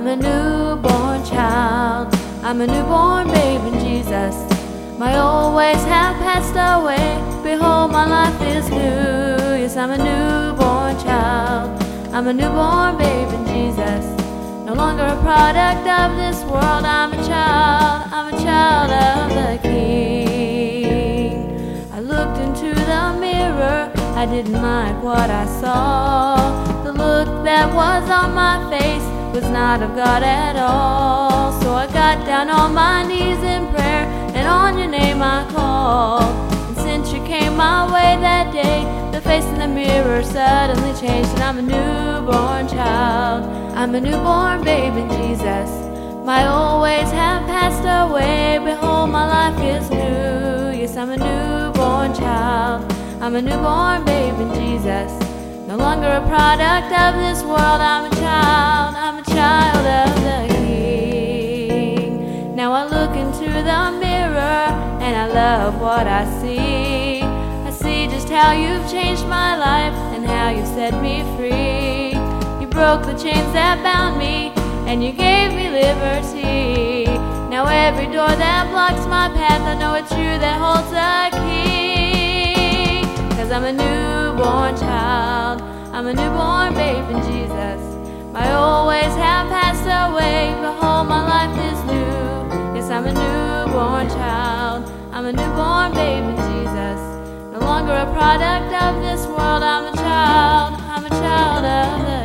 I'm a newborn child. I'm a newborn babe in Jesus. My old ways have passed away. Behold, my life is new. Yes, I'm a newborn child. I'm a newborn babe in Jesus. No longer a product of this world. I'm a child. I'm a child of the King. I looked into the mirror. I didn't like what I saw. The look that was on my face was not of God at all. So I got down on my knees in prayer, and on your name I called. And since you came my way that day, the face in the mirror suddenly changed. And I'm a newborn child. I'm a newborn babe in Jesus. My old ways have passed away. Behold, my life is new. Yes, I'm a newborn child. I'm a newborn babe in Jesus. No longer a product of this world. I'm a child. I'm a child of the King. Now I look into the mirror and I love what I see. I see just how you've changed my life and how you've set me free. You broke the chains that bound me and you gave me liberty. Now every door that blocks my path, I know it's you that holds the key. 'Cause I'm a newborn child. I'm a newborn babe in Jesus. My old ways have passed away. Behold, my life is new. Yes, I'm a newborn child. I'm a newborn babe in Jesus. No longer a product of this world. I'm a child. I'm a child of the